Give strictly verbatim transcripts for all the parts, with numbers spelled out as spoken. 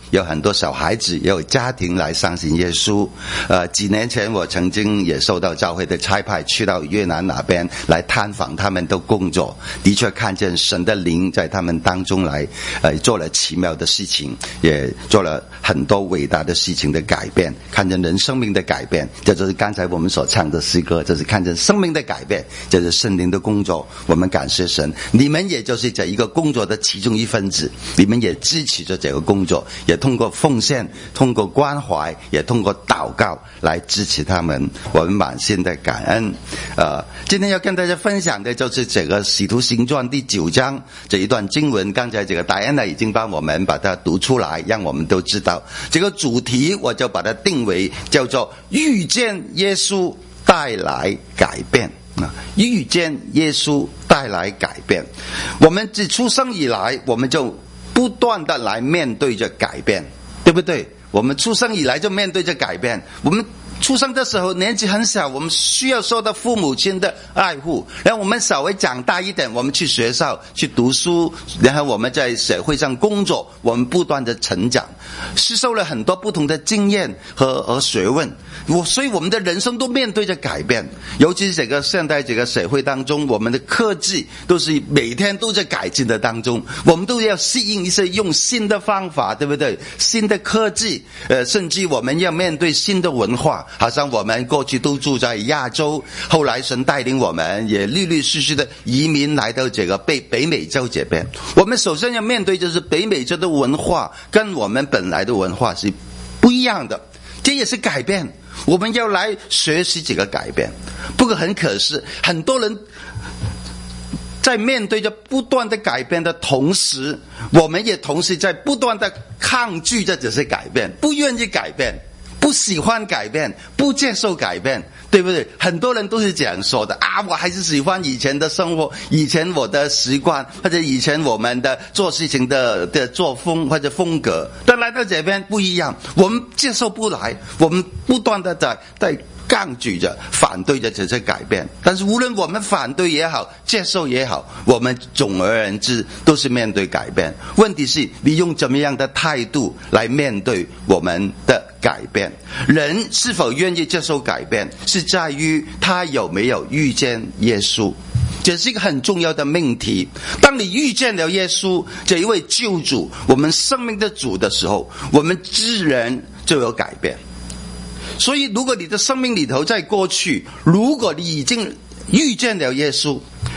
有很多小孩子，也有家庭来相信耶稣。呃，几年前我曾经也受到教会的差派，去到越南那边来探访他们的工作，的确看见神的灵在他们当中来，呃，做了奇妙的事情，也做了很多伟大的事情的改变，看见人生命的改变。这就是刚才我们所唱的诗歌，这是看见生命的改变，这是圣灵的工作。我们感谢神，你们也就是这一个工作的其中一份子，你们也支持着这个工作，也通过奉献，通过关怀，也通过祷告来支持他们。我们满心的感恩。呃，今天要跟大家分享的就是这个使徒行传第九章这一段经文，刚才这个戴安娜已经帮我们把它读出来，让我们都知道这个主题，我就把它定为叫做遇见耶稣带来改变。遇见耶稣带来改变。我们自出生以来，我们就不断的来面对着改变，对不对？我们出生以来就面对着改变。我们出生的时候年纪很小，我们需要受到父母亲的爱护，然后我们稍微长大一点，我们去学校去读书，然后我们在社会上工作，我们不断的成长，吸收了很多不同的经验和和学问。我所以我们的人生都面对着改变，尤其是这个现代这个社会当中，我们的科技都是每天都在改进的当中，我们都要适应一些用新的方法，对不对？新的科技，呃，甚至我们要面对新的文化。好像我们过去都住在亚洲，后来神带领我们也陆陆续续的移民来到这个北北美洲这边。我们首先要面对就是北美洲的文化跟我们本来的文化是不一样的，这也是改变。我们要来学习这个改变。不过很可惜，很多人在面对着不断的改变的同时，我们也同时在不断的抗拒着这些改变，不愿意改变，不喜欢改变，不接受改变，对不对？很多人都是这样说的啊，我还是喜欢以前的生活，以前我的习惯，或者以前我们的做事情的的作风或者风格，但来到这边不一样，我们接受不来，我们不断的在在抗拒着反对着这些改变。但是无论我们反对也好，接受也好，我们总而言之都是面对改变。问题是你用怎么样的态度来面对我们的改变。人是否愿意接受改变，是在于他有没有遇见耶稣。这是一个很重要的命题。当你遇见了耶稣这一位救主，我们生命的主的时候，我们自然就有改变。所以如果你的生命里头在过去，如果你已经遇见了耶稣，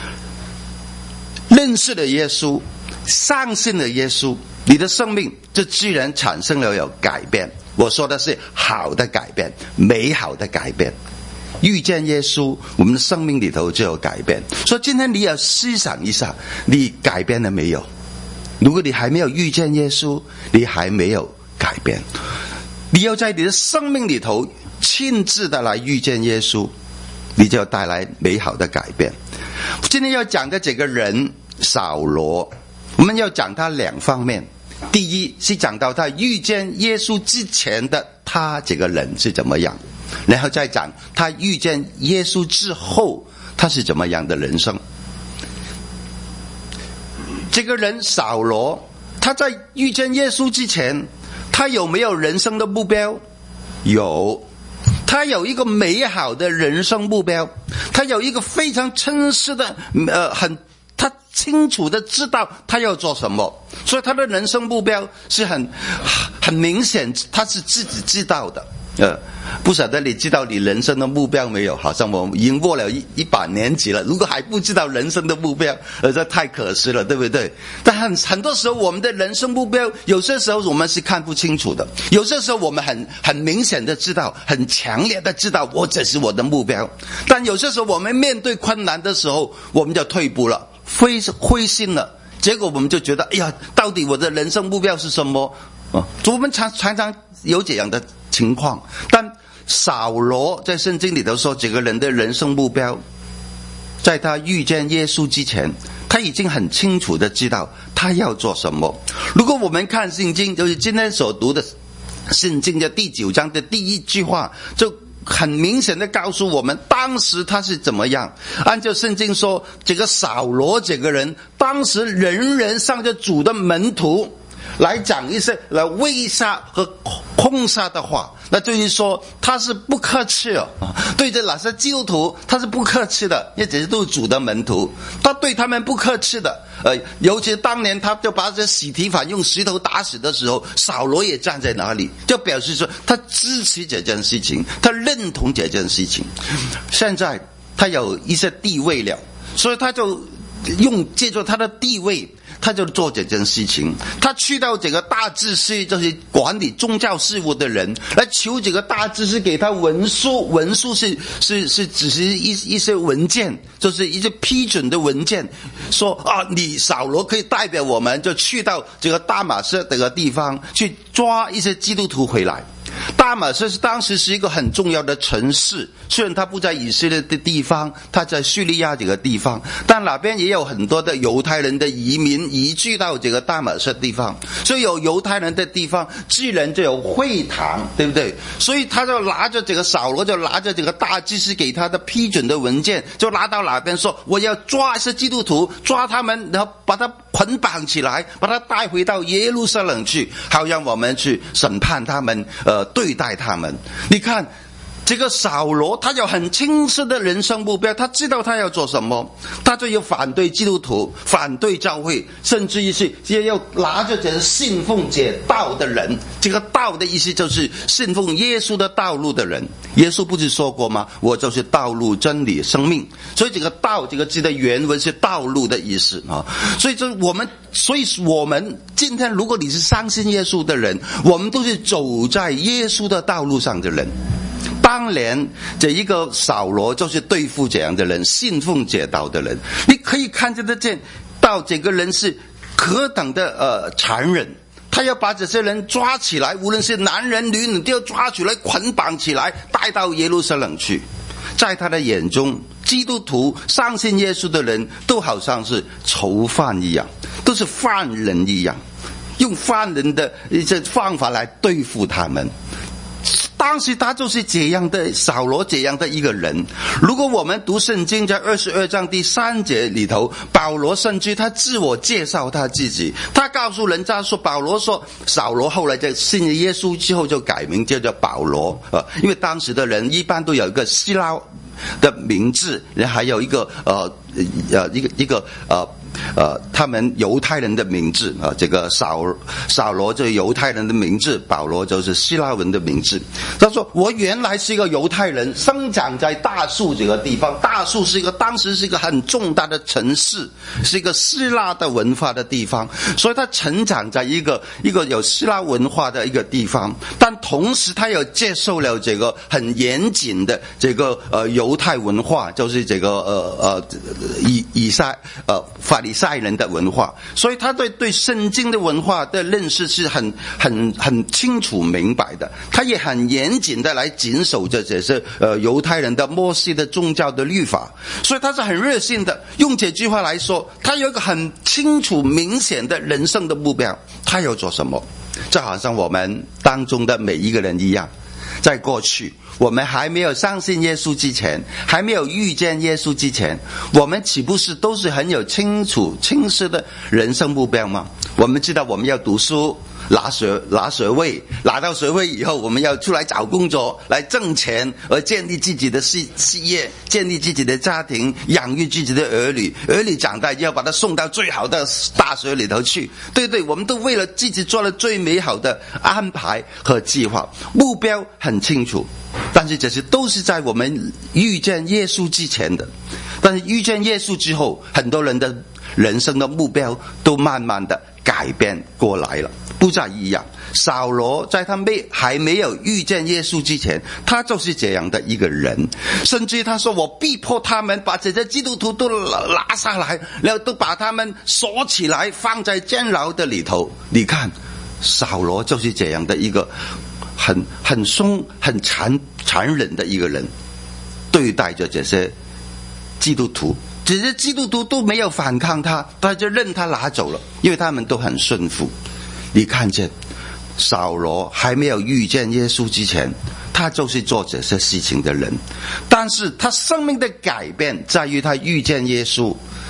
认识了耶稣，相信了耶稣，你的生命就自然产生了有改变。我说的是好的改变，美好的改变。遇见耶稣，我们的生命里头就有改变。所以今天你要思想一下，你改变了没有？如果你还没有遇见耶稣，你还没有改变。你要在你的生命里头亲自的来遇见耶稣，你就要带来美好的改变。今天要讲的这个人扫罗，我们要讲他两方面。第一是讲到他遇见耶稣之前的他这个人是怎么样，然后再讲他遇见耶稣之后他是怎么样的人生。这个人扫罗，他在遇见耶稣之前，他有没有人生的目标？有。他有一个美好的人生目标，他有一个非常真实的呃很他清楚的知道他要做什么，所以他的人生目标是很很明显，他是自己知道的。呃，不晓得你知道你人生的目标没有？好像我已经过了一一把年纪了，如果还不知道人生的目标，呃，这太可惜了，对不对？但很很多时候，我们的人生目标，有些时候我们是看不清楚的，有些时候我们很很明显的知道，很强烈的知道，我这是我的目标。但有些时候我们面对困难的时候，我们就退步了，灰灰心了，结果我们就觉得，哎呀，到底我的人生目标是什么？啊，我们常常常有这样的情况。但扫罗在圣经里头说，这个人的人生目标，在他遇见耶稣之前，他已经很清楚的知道他要做什么。如果我们看圣经，就是今天所读的圣经的第九章的第一句话，就很明显的告诉我们当时他是怎么样。按照圣经说，这个扫罗这个人当时人人上着主的门徒， 来讲一些来威吓和控杀的话。那就是说他是不客气哦，对着那些基督徒他是不客气的，因为这些都是主的门徒，他对他们不客气的。呃，尤其当年他就把这司提反用石头打死的时候，扫罗也站在那里，就表示说他支持这件事情，他认同这件事情。现在他有一些地位了，所以他就用借助他的地位，他就做这件事情。他去到这个大祭司，就是管理宗教事务的人，来求这个大祭司给他文书。文书是是是只是一一些文件，就是一些批准的文件，说啊，你扫罗可以代表我们，就去到这个大马色这个地方去抓一些基督徒回来。大马色是当时是一个很重要的城市，虽然它不在以色列的地方，它在叙利亚这个地方，但那边也有很多的犹太人的移民移居到这个大马色地方，所以有犹太人的地方自然就有会堂，对不对？所以他就拿着这个扫罗，就拿着这个大祭司给他的批准的文件，就拿到那边说，我要抓一些基督徒，抓他们，然后把他捆绑起来，把他带回到耶路撒冷去，好让我们去审判他们，呃，对待他们。你看这个扫罗，他有很清晰的人生目标，他知道他要做什么，他就要反对基督徒，反对教会，甚至于是也要拿着这个信奉这道的人。这个道的意思就是信奉耶稣的道路的人。耶稣不是说过吗？我就是道路真理生命。所以这个道这个字的原文是道路的意思啊。所以这我们所以我们今天如果你是相信耶稣的人，我们都是走在耶稣的道路上的人。当年这一个扫罗就是对付这样的人，信奉这道的人，你可以看得见到这个人是何等的呃残忍。他要把这些人抓起来，无论是男人女人，都要抓起来捆绑起来，带到耶路撒冷去。在他的眼中，基督徒相信耶稣的人都好像是囚犯一样，都是犯人一样，用犯人的一些方法来对付他们。当时他就是这样的，扫罗这样的一个人。如果我们读圣经，在二十二章第三节里头，保罗甚至他自我介绍他自己，他告诉人家说，保罗说扫罗后来在信了耶稣之后就改名叫做保罗，呃，因为当时的人一般都有一个希腊的名字，还有一个呃呃一个一个呃呃，他们犹太人的名字啊，这个扫扫罗就是犹太人的名字，保罗就是希腊文的名字。他说我原来是一个犹太人，生长在大树这个地方。大树是一个当时是一个很重大的城市，是一个希腊的文化的地方，所以他成长在一个一个有希腊文化的一个地方。但同时他又接受了这个很严谨的这个呃犹太文化，就是这个呃呃以以赛呃法利赛人的文化，所以他对对圣经的文化的认识是很很很清楚明白的。他也很严谨的来谨守着这些呃犹太人的摩西的宗教的律法，所以他是很热心的。用这句话来说，他有一个很清楚明显的人生的目标，他要做什么。就好像我们当中的每一个人一样，在过去我们还没有相信耶稣之前，还没有遇见耶稣之前，我们岂不是都是很有清楚清晰的人生目标吗？我们知道我们要读书，拿学拿学位，拿到学位以后我们要出来找工作，来挣钱，而建立自己的事事业，建立自己的家庭，养育自己的儿女，儿女长大就要把他送到最好的大学里头去。对对，我们都为了自己做了最美好的安排和计划，目标很清楚。但是这些都是在我们遇见耶稣之前的，但是遇见耶稣之后，很多人的人生的目标都慢慢的改变过来了，不再一样。扫罗在他没还没有遇见耶稣之前，他就是这样的一个人，甚至他说我逼迫他们把这些基督徒都拿下来，然后都把他们锁起来放在监牢的里头。你看扫罗就是这样的一个很很凶很残残忍的一个人，对待着这些基督徒，这些基督徒都没有反抗他，他就任他拿走了，因为他们都很顺服。你看见扫罗还没有遇见耶稣之前，他就是做这些事情的人，但是他生命的改变在于他遇见耶稣，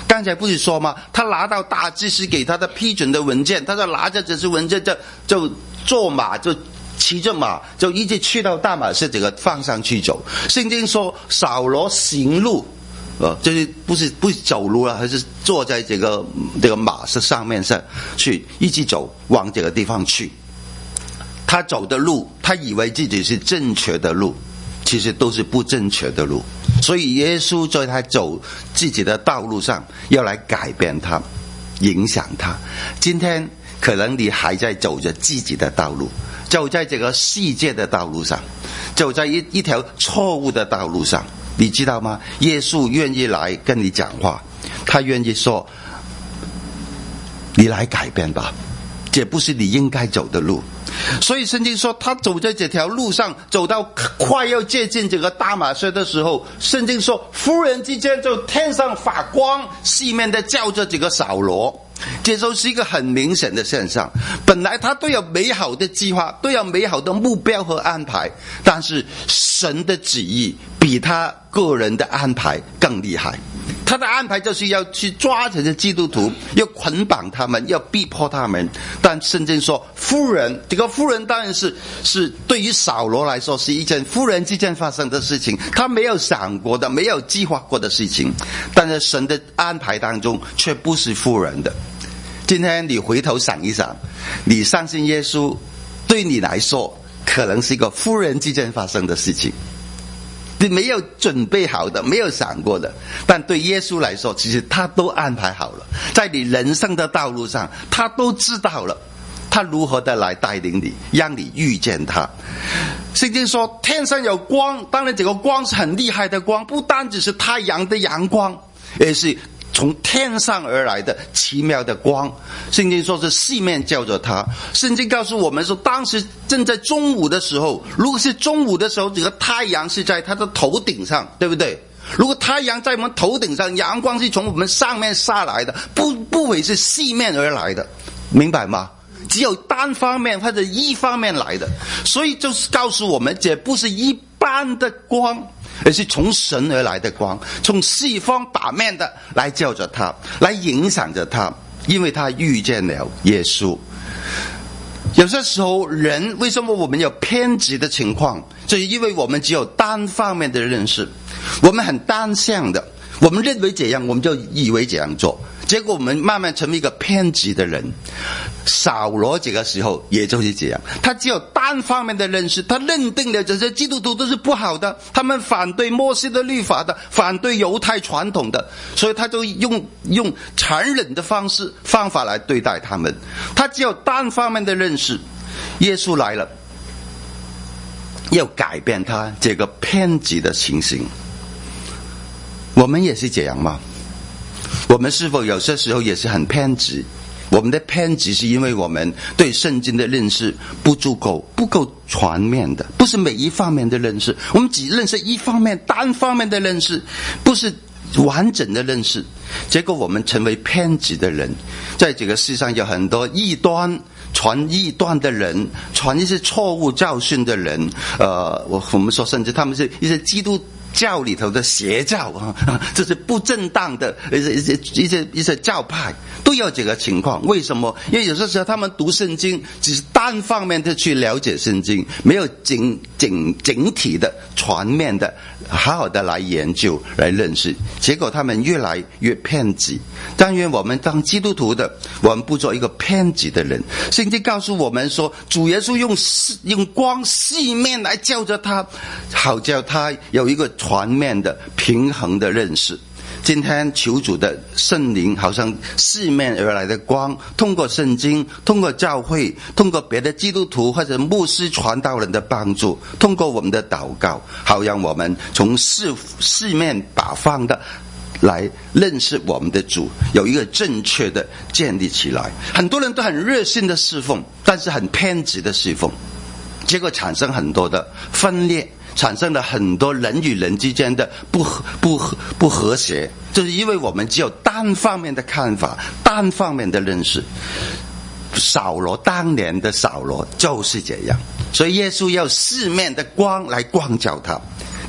刚才不是说吗？他拿到大祭司给他的批准的文件，他就拿着这些文件就就坐马，就骑着马，就一直去到大马士这个方向去走。圣经说扫罗行路，呃，就是不是不是走路了，还是坐在这个这个马是上面上去一直走往这个地方去。他走的路，他以为自己是正确的路，其实都是不正确的路。所以耶稣在他走自己的道路上要来改变他，影响他。今天可能你还在走着自己的道路，走在这个世界的道路上，走在一一条错误的道路上，你知道吗？耶稣愿意来跟你讲话，他愿意说你来改变吧，这不是你应该走的路。所以圣经说他走在这条路上，走到快要接近这个大马士的时候，圣经说忽然之间就天上发光，四面的照着这个扫罗。这就是一个很明显的现象，本来他都有美好的计划，都有美好的目标和安排，但是神的旨意比他个人的安排更厉害。他的安排就是要去抓这些基督徒，要捆绑他们，要逼迫他们。但圣经说忽然，这个忽然当然是是对于扫罗来说是一件忽然之间发生的事情，他没有想过的，没有计划过的事情，但是神的安排当中却不是忽然的。今天你回头想一想，你相信耶稣对你来说可能是一个忽然之间发生的事情，你没有准备好的，没有想过的，但对耶稣来说其实他都安排好了，在你人生的道路上他都知道了，他如何的来带领你，让你遇见他。圣经说天上有光，当然这个光是很厉害的光，不单只是太阳的阳光，而是从天上而来的奇妙的光。圣经说是四面照着他。圣经告诉我们说当时正在中午的时候，如果是中午的时候，这个太阳是在他的头顶上，对不对？如果太阳在我们头顶上，阳光是从我们上面下来的，不不会是四面而来的，明白吗？只有单方面或者一方面来的。所以就是告诉我们，这不是一般的光，而是从神而来的光，从四方八面的来照着他，来影响着他，因为他遇见了耶稣。有些时候人为什么我们有偏执的情况，就是因为我们只有单方面的认识，我们很单向的，我们认为这样我们就以为这样做，结果我们慢慢成为一个偏执的人。扫罗这个时候也就是这样，他只有单方面的认识，他认定了这些基督徒都是不好的，他们反对摩西的律法的，反对犹太传统的，所以他就用用残忍的方式方法来对待他们。他只有单方面的认识。耶稣来了，要改变他这个偏执的情形。我们也是这样吗？我们是否有些时候也是很偏执？我们的偏执是因为我们对圣经的认识不足够，不够全面的，不是每一方面的认识，我们只认识一方面，单方面的认识，不是完整的认识，结果我们成为偏执的人。在这个世上有很多异端，传异端的人，传一些错误教训的人，呃，我我们说甚至他们是一些基督教里头的邪教啊，这是不正当的一些一些一些一些教派都有这个情况。为什么？因为有些时候他们读圣经只是单方面的去了解圣经，没有整整整体的全面的好好的来研究来认识，结果他们越来越偏激。但愿我们当基督徒的，我们不做一个偏激的人。圣经告诉我们说，主耶稣用用光四面来照着他，好叫他有一个全面的平衡的认识。今天求主的圣灵好像四面而来的光，通过圣经，通过教会，通过别的基督徒或者牧师传道人的帮助，通过我们的祷告，好让我们从四四面八方的来认识我们的主，有一个正确的建立起来。很多人都很热心的侍奉，但是很偏执的侍奉，结果产生很多的分裂，产生了很多人与人之间的不不不和谐，就是因为我们只有单方面的看法，单方面的认识。扫罗当年的扫罗就是这样，所以耶稣要四面的光来光照他。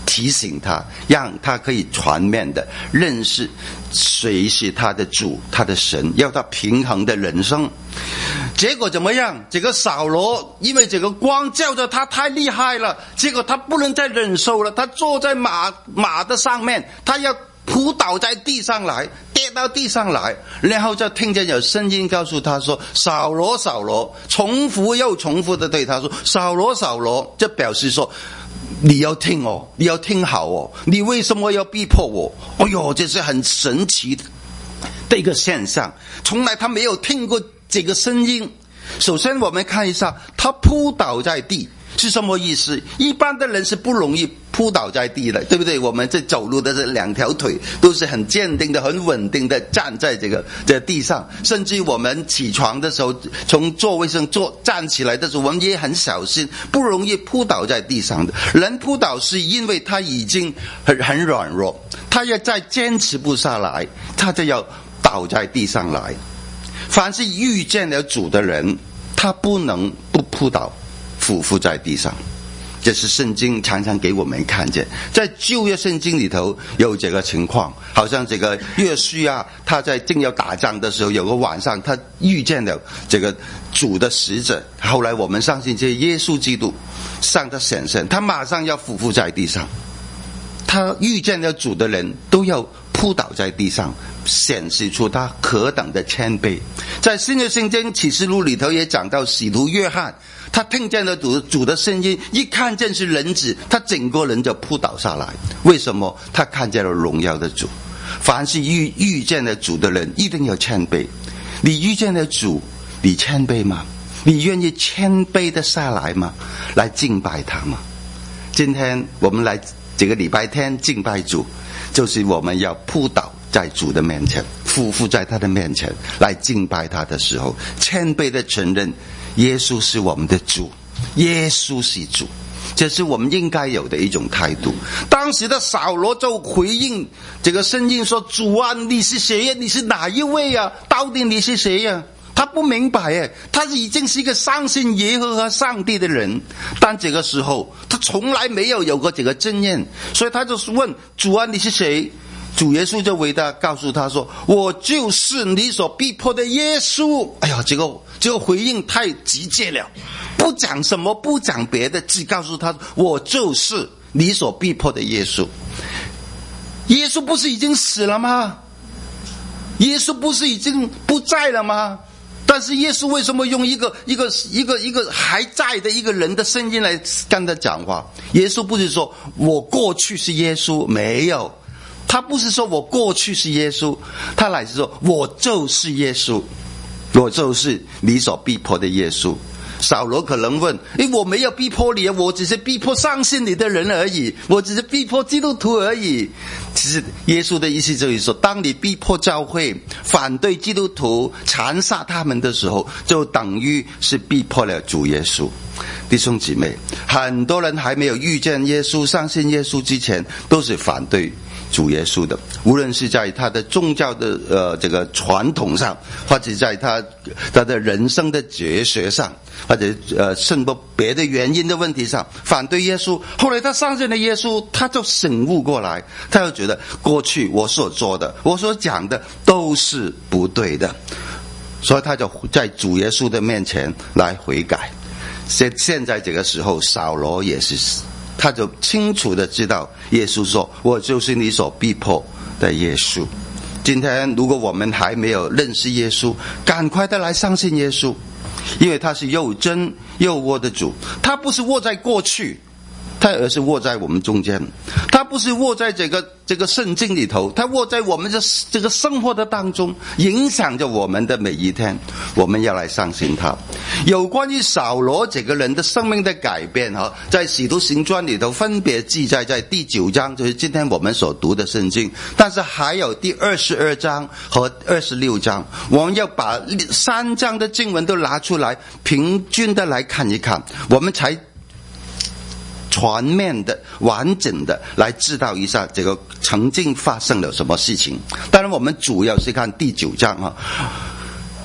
提醒他，让他可以全面的认识谁是他的主，他的神，要他平衡的人生。结果怎么样？这个扫罗因为这个光照着他太厉害了，结果他不能再忍受了，他坐在马马的上面，他要扑倒在地上来，跌到地上来，然后就听见有声音告诉他说，扫罗扫罗，重复又重复的对他说，扫罗扫罗，这表示说你要听哦，你要听好哦，你为什么要逼迫我？哎呦，这是很神奇的一个现象，从来他没有听过这个声音。首先我们看一下，他扑倒在地是什么意思？一般的人是不容易扑倒在地的，对不对？我们这走路的这两条腿都是很坚定的、很稳定的站在这个这个地上，甚至我们起床的时候，从座位上坐站起来的时候，我们也很小心，不容易扑倒在地上的。人扑倒是因为他已经很很软弱，他要再坚持不下来，他就要倒在地上来。凡是遇见了主的人，他不能不扑倒俯伏在地上，这是圣经常常给我们看见。在旧约圣经里头有这个情况，好像这个约书亚他在正要打仗的时候，有个晚上他遇见了这个主的使者，后来我们相信这耶稣基督向他显现，他马上要俯伏在地上。他遇见了主的人都要扑倒在地上，显示出他何等的谦卑。在新约圣经启示录里头也讲到，使徒约翰他听见了主主的声音，一看见是人子，他整个人就扑倒下来。为什么？他看见了荣耀的主。凡是遇遇见了主的人一定要谦卑。你遇见了主，你谦卑吗？你愿意谦卑的下来吗？来敬拜他吗？今天我们来这个礼拜天敬拜主，就是我们要扑倒在主的面前，匍匐在他的面前来敬拜他的时候，谦卑的承认耶稣是我们的主，耶稣是主，这是我们应该有的一种态度。当时的扫罗就回应这个声音说，主啊，你是谁呀？你是哪一位呀？到底你是谁呀？他不明白耶，他已经是一个相信耶和华上帝的人，但这个时候他从来没有有过这个经验，所以他就问主啊，你是谁？主耶稣就回答告诉他说，我就是你所逼迫的耶稣。哎呀，这个这个回应太直接了，不讲什么，不讲别的，只告诉他我就是你所逼迫的耶稣。耶稣不是已经死了吗？耶稣不是已经不在了吗？但是耶稣为什么用一个一个一个一个还在的一个人的声音来跟他讲话？耶稣不是说我过去是耶稣，没有，他不是说我过去是耶稣，他乃是说我就是耶稣，我就是你所逼迫的耶稣。扫罗可能问，诶，我没有逼迫你，我只是逼迫相信你的人而已，我只是逼迫基督徒而已。其实耶稣的意思就是说，当你逼迫教会，反对基督徒，残杀他们的时候，就等于是逼迫了主耶稣。弟兄姊妹，很多人还没有遇见耶稣，相信耶稣之前，都是反对主耶稣的，无论是在他的宗教的呃这个传统上，或者在他他的人生的哲学上，或者呃甚至别的原因的问题上反对耶稣。后来他相信了耶稣，他就醒悟过来，他就觉得过去我所做的，我所讲的都是不对的，所以他就在主耶稣的面前来悔改。现现在这个时候，扫罗也是，他就清楚的知道耶稣说，我就是你所逼迫的耶稣。今天如果我们还没有认识耶稣，赶快的来相信耶稣，因为他是又真又活的主。他不是活在过去，他而是活在我们中间。他不是活在这个这个圣经里头，他活在我们的这个生活的当中，影响着我们的每一天。我们要来相信他。有关于扫罗这个人的生命的改变，在使徒行传里头分别记载在第九章，就是今天我们所读的圣经，但是还有第二十二章和二十六章，我们要把三章的经文都拿出来，平均的来看一看，我们才全面的完整的来知道一下这个曾经发生了什么事情。当然我们主要是看第九章啊。第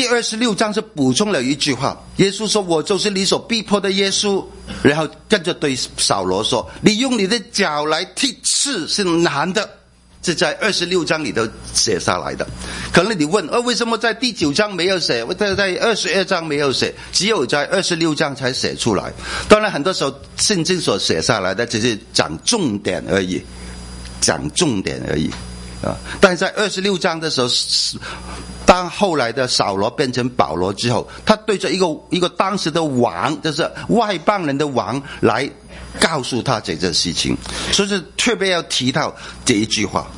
第二十六章是补充了一句话，耶稣说我就是你所逼迫的耶稣，然后跟着对扫罗说，你用你的脚来踢刺是难的，这在二十六章里头写下来的。可能你问，呃、啊，为什么在第九章没有写，在在二十二章没有写，只有在二十六章才写出来？当然很多时候圣经所写下来的只是讲重点而已，讲重点而已啊。但是在二十六章的时候，当后来的扫罗变成保罗之后，他对着一个一个当时的王，就是外邦人的王来告诉他这件事情，所以是特别要提到这一句话。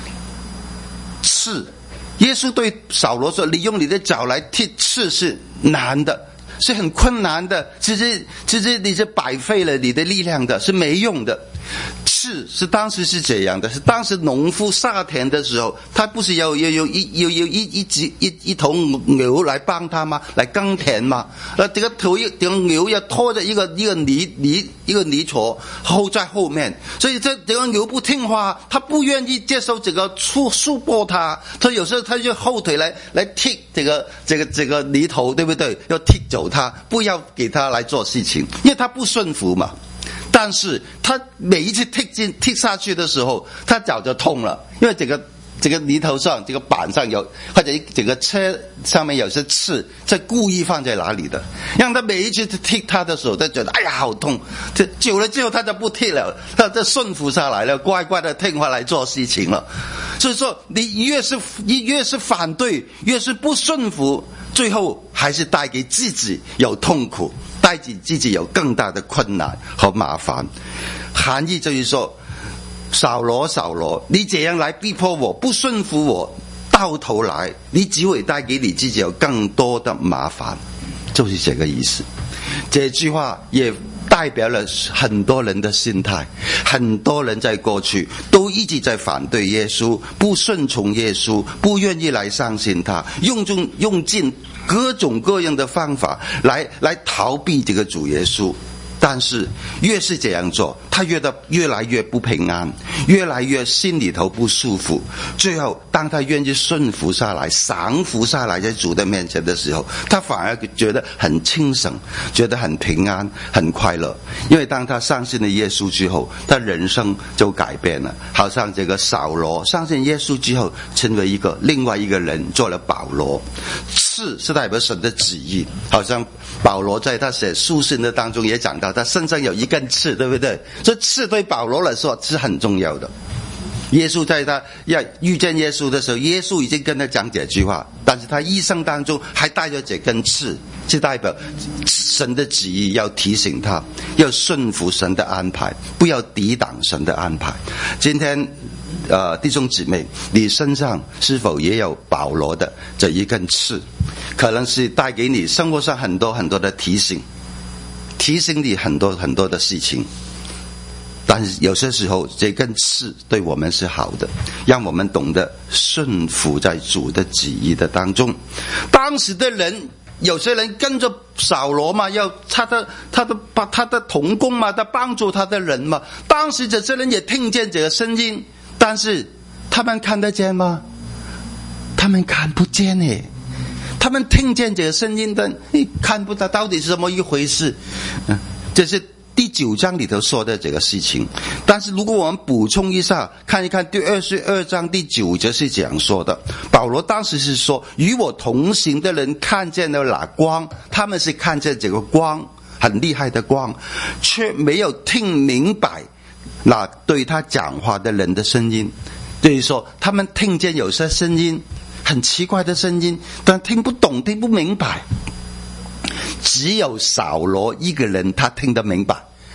刺，耶稣对扫罗说，你用你的脚来踢刺是难的，是很困难的，其实其实你是白费了你的力量的，是没用的。刺是当时是这样的，是当时农夫下田的时候，他不是有有有一有有一一只一一头牛来帮他吗？来耕田吗？那这个头一这个牛要拖着一个一个泥泥一个泥锉后在后面，所以这这个牛不听话，他不愿意接受这个束束缚他，他有时候他就后腿来来踢这个这个这个泥头，对不对？要踢走他，不要给他来做事情，因为他不顺服嘛。但是他每一次踢进踢下去的时候，他脚就痛了，因为这个这个泥头上这个板上有，或者这个车上面有些刺，是故意放在哪里的，让他每一次踢他的时候，他觉得哎呀好痛，这久了之后他就不踢了，他就顺服下来了，乖乖的听话来做事情了。所以说你越是越是反对，越是不顺服，最后还是带给自己有痛苦，带给自己有更大的困难和麻烦。含义就是说，扫罗扫罗，你这样来逼迫我，不顺服我，到头来你只会带给你自己有更多的麻烦，就是这个意思。这句话也代表了很多人的心态，很多人在过去都一直在反对耶稣，不顺从耶稣，不愿意来相信他，用尽用尽各种各样的方法来来逃避这个主耶稣。但是越是这样做，他越的越来越不平安，越来越心里头不舒服。最后当他愿意顺服下来，降服下来在主的面前的时候，他反而觉得很轻省，觉得很平安很快乐。因为当他相信了耶稣之后，他人生就改变了。好像这个扫罗相信耶稣之后，成为一个另外一个人，做了保罗。刺是代表神的旨意，好像保罗在他写书信的当中也讲到，他身上有一根刺，对不对？这刺对保罗来说是很重要的。耶稣在他要遇见耶稣的时候，耶稣已经跟他讲这句话，但是他一生当中还带着这根刺，是代表神的旨意，要提醒他要顺服神的安排，不要抵挡神的安排。今天呃，弟兄姊妹，你身上是否也有保罗的这一根刺？可能是带给你生活上很多很多的提醒，提醒你很多很多的事情。但是有些时候这根刺对我们是好的，让我们懂得顺服在主的旨意的当中。当时的人，有些人跟着扫罗嘛，要他的他的把他的同工嘛，他帮助他的人嘛。当时这些人也听见这个声音，但是他们看得见吗？他们看不见耶。他们听见这个声音，但看不到到底是什么一回事。嗯，这是第九章里头说的这个事情。但是如果我们补充一下，看一看第二十二章第九节是这样说的，保罗当时是说，与我同行的人看见了那光，他们是看见这个光，很厉害的光，却没有听明白那对他讲话的人的声音。就是说他们听见有些声音，很奇怪的声音，但听不懂，听不明白。只有扫罗一个人他听得明白。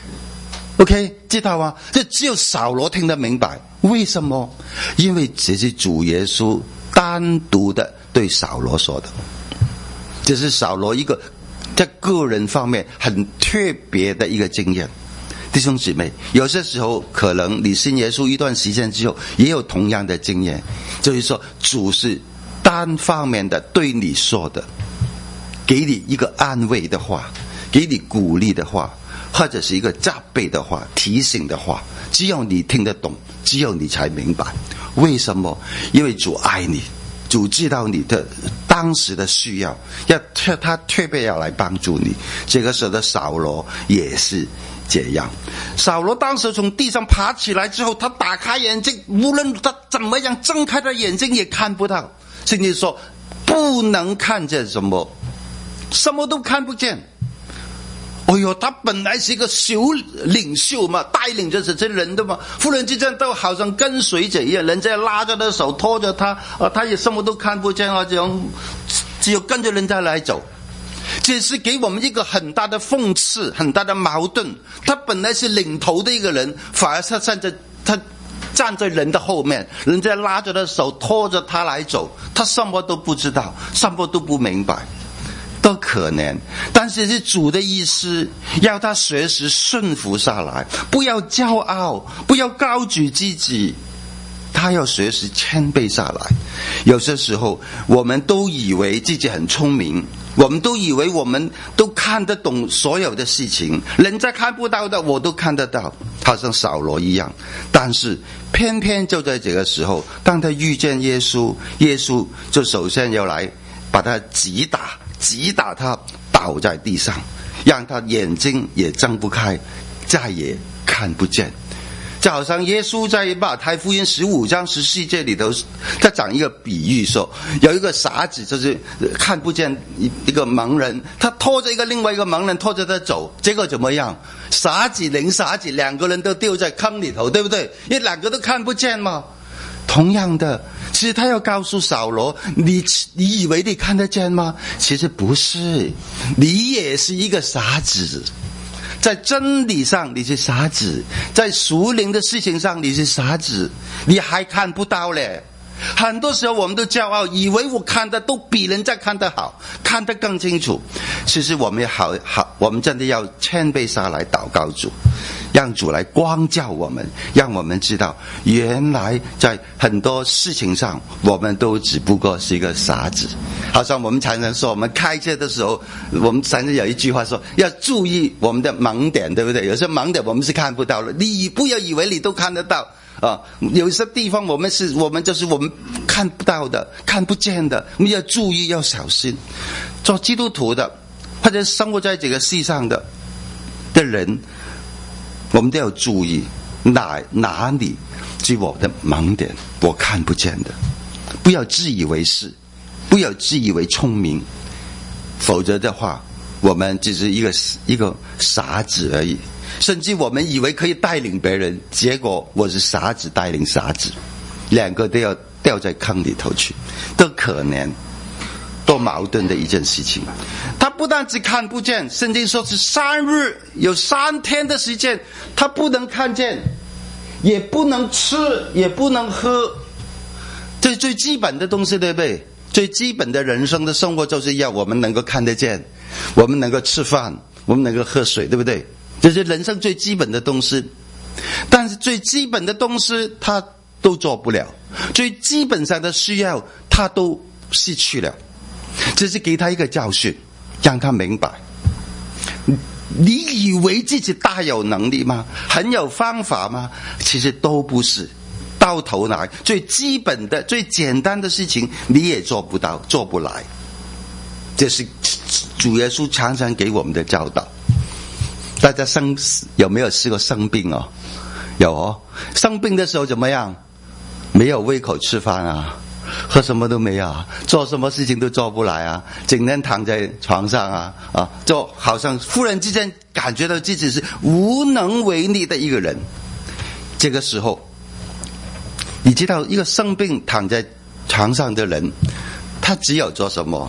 OK， 知道吗？这只有扫罗听得明白。为什么？因为这是主耶稣单独的对扫罗说的，这是扫罗一个在个人方面很特别的一个经验。弟兄姊妹，有些时候可能你信耶稣一段时间之后也有同样的经验，就是说主是单方面的对你说的，给你一个安慰的话，给你鼓励的话，或者是一个责备的话，提醒的话，只有你听得懂，只有你才明白。为什么？因为主爱你， 主知道你的当时的需要，要他特别要来帮助你。这个时候的扫罗也是这样。扫罗当时从地上爬起来之后，他打开眼睛，无论他怎么样睁开他眼睛也看不到，甚至说不能看见什么，什么都看不见。哎呦，他本来是一个小领袖嘛，带领着这些人的嘛，忽然之间都好像跟随者一样，人家拉着他的手拖着他，啊，他也什么都看不见啊，这样只有跟着人家来走。这是给我们一个很大的讽刺，很大的矛盾。他本来是领头的一个人，反而他站在他站在人的后面，人家拉着他的手拖着他来走，他什么都不知道，什么都不明白。都可能，但是是主的意思，要他随时顺服下来，不要骄傲，不要高举自己，他要随时谦卑下来。有些时候我们都以为自己很聪明，我们都以为我们都看得懂所有的事情，人家看不到的我都看得到，好像扫罗一样。但是偏偏就在这个时候，当他遇见耶稣，耶稣就首先要来把他击打击打他倒在地上，让他眼睛也睁不开，再也看不见。就好像耶稣在马太福音十五章十四节里头，他讲一个比喻说，有一个傻子就是看不见一个盲人，他拖着一个另外一个盲人拖着他走，结果怎么样？傻子领傻子，两个人都丢在坑里头，对不对？因为两个都看不见嘛。同样的，其实他要告诉扫罗，你你以为你看得见吗？其实不是，你也是一个傻子。在真理上你是傻子，在属灵的事情上你是傻子，你还看不到嘞。很多时候我们都骄傲，以为我看的都比人家看得好，看得更清楚。其实我们好好，我们真的要谦卑下来祷告主，让主来光照我们，让我们知道原来在很多事情上我们都只不过是一个傻子。好像我们常常说，我们开车的时候，我们常常有一句话说要注意我们的盲点，对不对？有些盲点我们是看不到的，你不要以为你都看得到啊，有些地方我们是我们就是我们看不到的，看不见的，我们要注意，要小心。做基督徒的或者生活在这个世上的的人，我们都要注意哪哪里是我的盲点，我看不见的。不要自以为是，不要自以为聪明，否则的话我们只是一个一个傻子而已。甚至我们以为可以带领别人，结果我是傻子带领傻子，两个都要掉在坑里头去，都可能，多矛盾的一件事情。他不但只看不见，圣经说是三日，有三天的时间他不能看见，也不能吃，也不能喝，这是最基本的东西，对不对？最基本的人生的生活就是要我们能够看得见，我们能够吃饭，我们能够喝水，对不对？这是人生最基本的东西。但是最基本的东西他都做不了，最基本上的需要他都失去了。这是给他一个教训，让他明白，你以为自己大有能力吗？很有方法吗？其实都不是。到头来最基本的最简单的事情你也做不到，做不来。这是主耶稣常常给我们的教导。大家生有没有试过生病哦？有哦。生病的时候怎么样？没有胃口吃饭啊，喝什么都没有啊，做什么事情都做不来啊，整天躺在床上啊啊，就好像忽然之间感觉到自己是无能为力的一个人。这个时候你知道一个生病躺在床上的人，他只有做什么？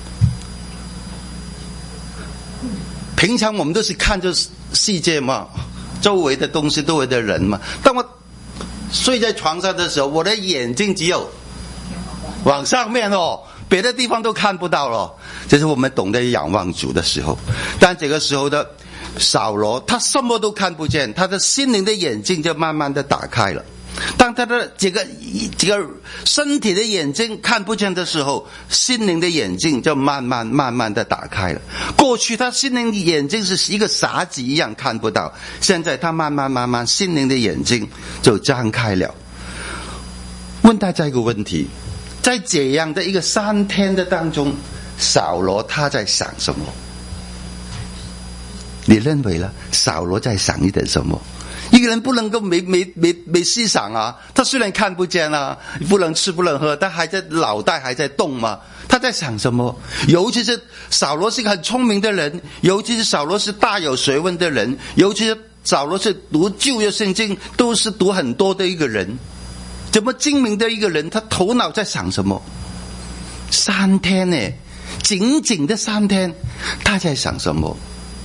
平常我们都是看着世界嘛，周围的东西，周围的人嘛。当我睡在床上的时候，我的眼睛只有往上面哦，别的地方都看不到了。这是我们懂得仰望主的时候。但这个时候的扫罗，他什么都看不见，他的心灵的眼睛就慢慢的打开了。当他的这个这个身体的眼睛看不见的时候，心灵的眼睛就慢慢慢慢的打开了。过去他心灵的眼睛是一个傻子一样看不到，现在他慢慢慢慢心灵的眼睛就张开了。问大家一个问题， 在这样的一个三天的当中，扫罗他在想什么？你认为呢？扫罗在想一点什么？一个人不能够没没没没思想啊！他虽然看不见啊，不能吃不能喝，但还在脑袋还在动嘛。他在想什么？尤其是扫罗是一个很聪明的人，尤其是扫罗是大有学问的人，尤其是扫罗是读旧约圣经都是读很多的一个人，这么精明的一个人，他头脑在想什么？三天呢，仅仅的三天，他在想什么？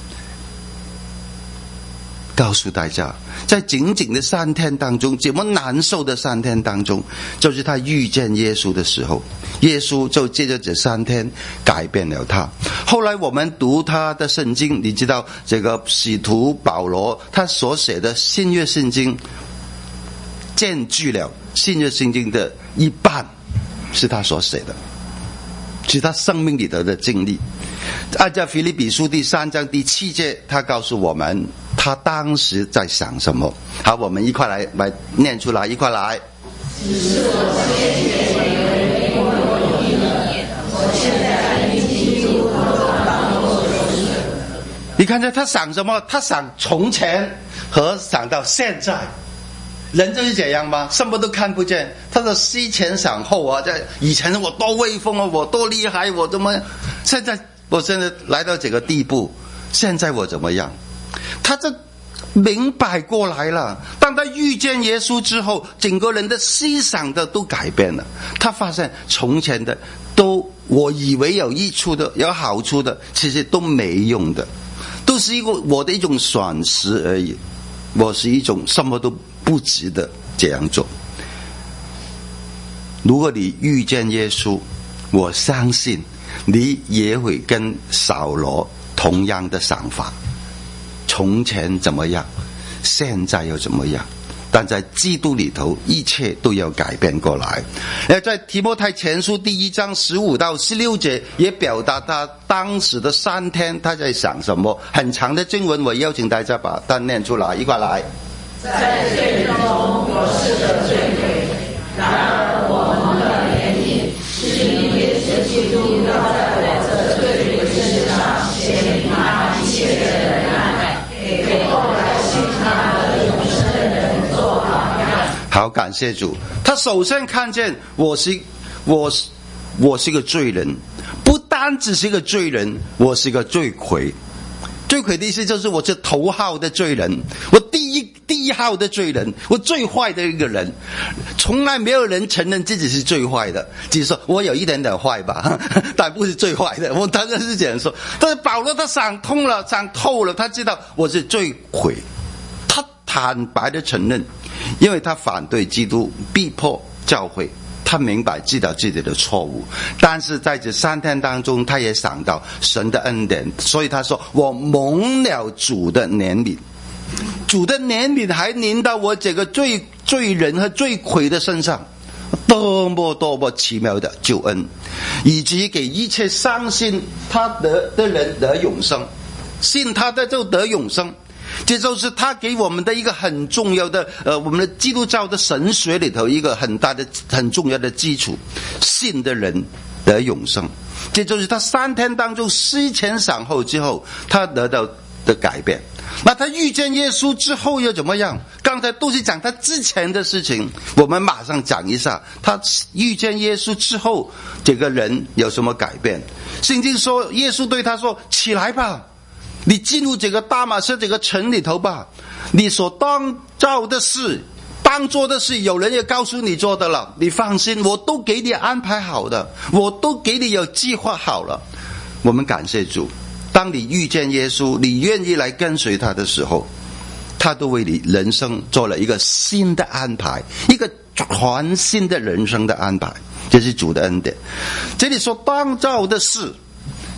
告诉大家，在仅仅的三天当中，这么难受的三天当中，就是他遇见耶稣的时候，耶稣就借着这三天改变了他。后来我们读他的圣经，你知道这个使徒保罗他所写的新约圣经占据了新约圣经的一半，是他所写的，是他生命里头的经历。按照腓立比书第三章第七节，他告诉我们他当时在想什么。好，我们一块来来念出来，一块来。只是我先前以为我有一年，我现在已经基督都当作是。你看见他想什么？他想从前和想到现在。人就是这样吗？什么都看不见，他的思前想后啊，在以前我多威风啊，我多厉害，我怎么现在我现在来到这个地步，现在我怎么样？他这明白过来了。当他遇见耶稣之后，整个人的思想的都改变了。他发现从前的都我以为有益处的有好处的，其实都没用的，都是一个我的一种损失而已，我是一种什么都不值得这样做。如果你遇见耶稣，我相信你也会跟扫罗同样的想法，从前怎么样，现在又怎么样，但在基督里头一切都要改变过来。而在提摩太前书第一章十五到十六节也表达他当时的三天他在想什么。很长的经文，我邀请大家把它念出来，一块来。在罪人中我是个罪魁，然而我蒙了怜悯，是因耶稣基督要在我这罪魁身上显明他一切的仁爱，给后来信他的永生的人做榜样。好，感谢主。他首先看见我是我是我是个罪人，不单只是一个罪人，我是个罪魁。罪魁的意思就是我是头号的罪人，我第一第一号的罪人，我最坏的一个人。从来没有人承认自己是最坏的，只是说我有一点点坏吧，但不是最坏的。我当然是这样说。但是保罗他想通了，想透了，他知道我是罪魁，他坦白的承认，因为他反对基督，逼迫教会。他明白知道自己的错误，但是在这三天当中他也想到神的恩典，所以他说我蒙了主的怜悯，主的怜悯还临到我这个罪罪人和罪魁的身上，多么多么奇妙的救恩，以及给一切相信他的的人得永生，信他的就得永生。这就是他给我们的一个很重要的呃，我们的基督教的神学里头一个很大的很重要的基础，信的人得永生。这就是他三天当中思前想后之后他得到的改变。那他遇见耶稣之后又怎么样？刚才都是讲他之前的事情，我们马上讲一下他遇见耶稣之后这个人有什么改变。圣经说耶稣对他说，起来吧，你进入这个大马士这个城里头吧，你所当做的事当做的事有人也告诉你做的了，你放心，我都给你安排好的，我都给你有计划好了。我们感谢主，当你遇见耶稣，你愿意来跟随他的时候，他都为你人生做了一个新的安排，一个全新的人生的安排，这是主的恩典。这里说当做的事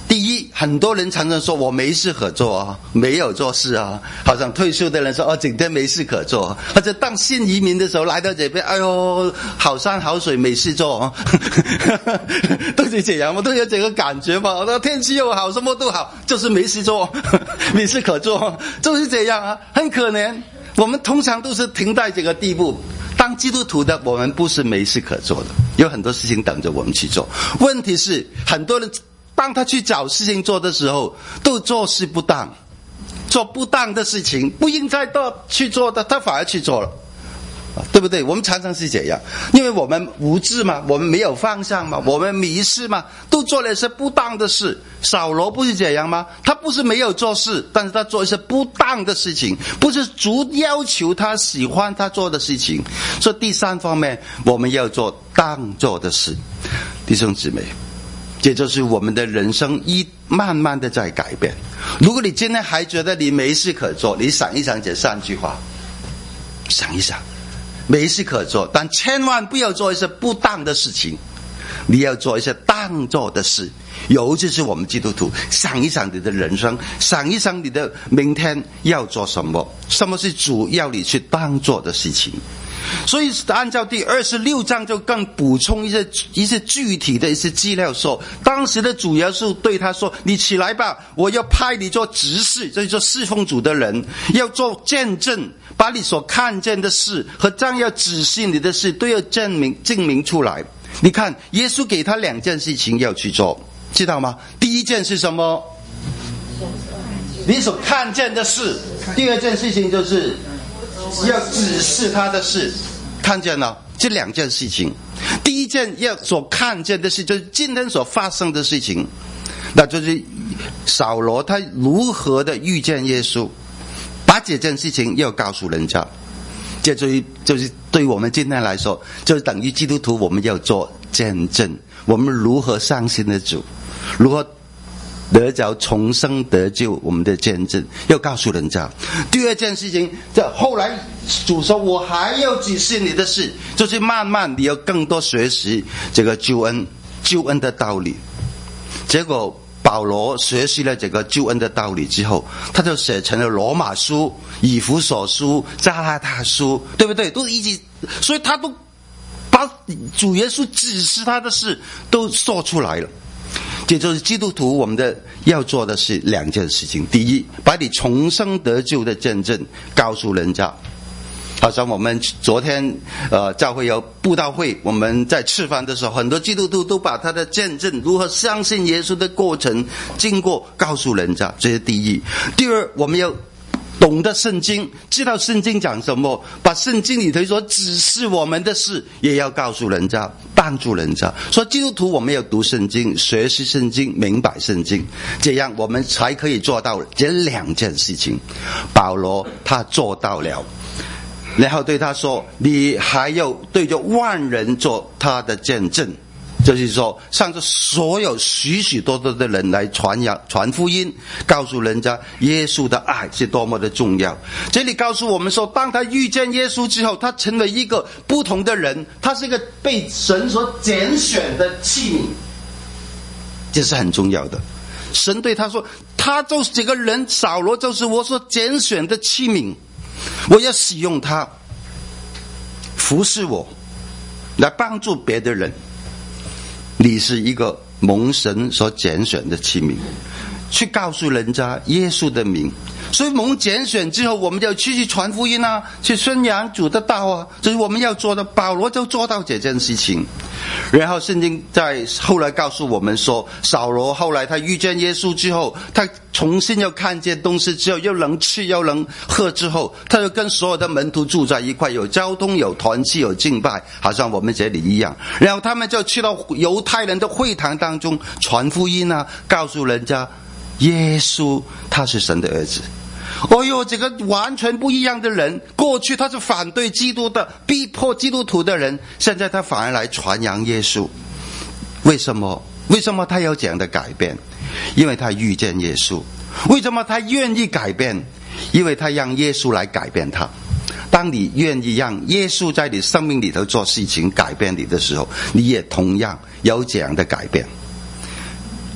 第一，很多人常常说我没事可做啊，没有做事啊，好像退休的人说哦，整天没事可做，或者当新移民的时候来到这边，哎呦，好山好水没事做啊，都是这样，我都有这个感觉嘛。天气又好，什么都好，就是没事做，没事可做，就是这样啊，很可怜。我们通常都是停在这个地步。当基督徒的我们不是没事可做的，有很多事情等着我们去做。问题是很多人当他去找事情做的时候，都做事不当，做不当的事情，不应该去做的，他反而去做了，对不对？我们常常是这样，因为我们无知嘛，我们没有方向嘛，我们迷失嘛，都做了一些不当的事。扫罗不是这样吗？他不是没有做事，但是他做一些不当的事情，不是主要求他喜欢他做的事情。所以第三方面，我们要做当做的事。弟兄姊妹，这就是我们的人生一慢慢的在改变。如果你今天还觉得你没事可做，你想一想这三句话，想一想，没事可做，但千万不要做一些不当的事情，你要做一些当做的事。尤其是我们基督徒，想一想你的人生，想一想你的明天要做什么，什么是主要你去当做的事情。所以按照第二十六章就更补充一些一些具体的一些资料，说当时的主耶稣对他说，你起来吧，我要派你做执事，就是做侍奉主的人，要做见证，把你所看见的事和将要指示你的事都要证明证明出来。你看耶稣给他两件事情要去做，知道吗？第一件是什么？你所看见的事。第二件事情就是要指示他的事。看见了这两件事情，第一件要所看见的事就是今天所发生的事情，那就是扫罗他如何的遇见耶稣，把这件事情要告诉人家。这就是就是对我们今天来说，就是等于基督徒我们要做见证，我们如何相信的主，如何得着重生得救，我们的见证要告诉人家。第二件事情，这后来主说我还要指示你的事，就是慢慢你要更多学习这个救恩救恩的道理。结果保罗学习了这个救恩的道理之后，他就写成了罗马书、以弗所书、加拉太书，对不对？都一起，所以他都把主耶稣指示他的事都说出来了。这就是基督徒我们的要做的是两件事情。第一，把你重生得救的见证告诉人家。好像我们昨天呃教会有布道会，我们在吃饭的时候，很多基督徒都把他的见证如何相信耶稣的过程经过告诉人家，这是第一。第二，我们要懂得圣经，知道圣经讲什么，把圣经里头所指示我们的事也要告诉人家，帮助人家。所以基督徒我们要读圣经，学习圣经，明白圣经，这样我们才可以做到这两件事情。保罗他做到了，然后对他说，你还要对着万人做他的见证，就是说向着所有许许多多的人来传扬传福音，告诉人家耶稣的爱是多么的重要。这里告诉我们说，当他遇见耶稣之后，他成为一个不同的人，他是一个被神所拣选的器皿，这是很重要的。神对他说，他就是这个人扫罗，就是我所拣选的器皿，我要使用他服侍我，来帮助别的人。你是一个蒙神所拣选的器皿，去告诉人家耶稣的名。所以蒙拣选之后，我们就去去传福音啊，去宣扬主的道啊，这是我们要做的。保罗就做到这件事情。然后圣经在后来告诉我们说，扫罗后来他遇见耶稣之后，他重新又看见东西之后，又能吃又能喝之后，他就跟所有的门徒住在一块，有交通有团契有敬拜，好像我们这里一样。然后他们就去到犹太人的会堂当中传福音啊，告诉人家耶稣他是神的儿子。哦哟，这个完全不一样的人，过去他是反对基督的，逼迫基督徒的人，现在他反而来传扬耶稣。为什么？为什么他有这样的改变？因为他遇见耶稣。为什么他愿意改变？因为他让耶稣来改变他。当你愿意让耶稣在你生命里头做事情改变你的时候，你也同样有这样的改变。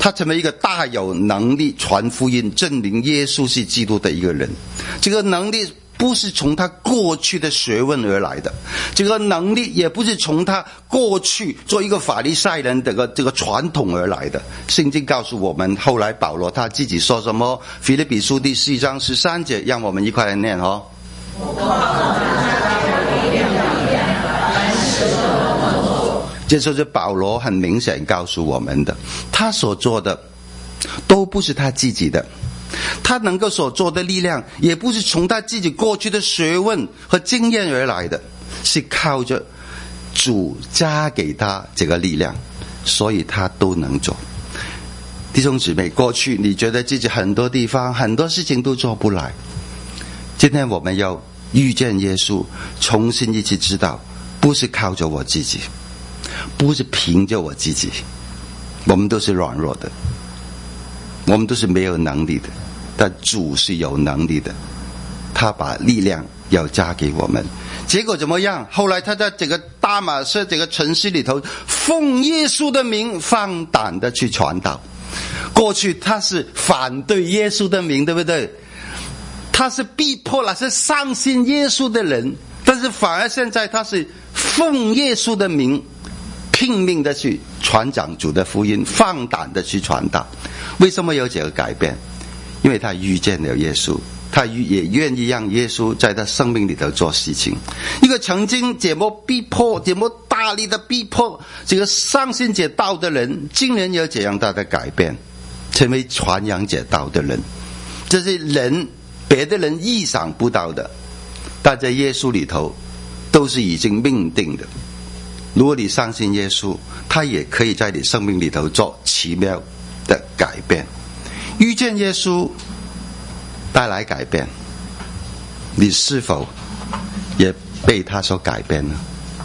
他成为一个大有能力传福音证明耶稣是基督的一个人。这个能力不是从他过去的学问而来的，这个能力也不是从他过去做一个法利赛人的这个传统而来的。圣经告诉我们，后来保罗他自己说什么？腓立比书第四章十三节，让我们一块来念哦。这就是保罗很明显告诉我们的，他所做的都不是他自己的，他能够所做的力量也不是从他自己过去的学问和经验而来的，是靠着主加给他这个力量，所以他都能做。弟兄姊妹，过去你觉得自己很多地方很多事情都做不来，今天我们要遇见耶稣，重新一起知道，不是靠着我自己，不是凭着我自己，我们都是软弱的，我们都是没有能力的，但主是有能力的，他把力量要加给我们。结果怎么样？后来他在这个大马色这个城市里头，奉耶稣的名放胆的去传道。过去他是反对耶稣的名，对不对？他是逼迫了是相信耶稣的人，但是反而现在他是奉耶稣的名拼命的去传讲主的福音，放胆的去传道。为什么有这个改变？因为他遇见了耶稣，他也愿意让耶稣在他生命里头做事情。一个曾经这么逼迫这么大力的逼迫这个相信这道的人，竟然有这样大的改变，成为传扬这道的人。这是人别的人意想不到的，但在耶稣里头都是已经命定的。如果你相信耶稣，他也可以在你生命里头做奇妙的改变。遇见耶稣带来改变，你是否也被他所改变呢？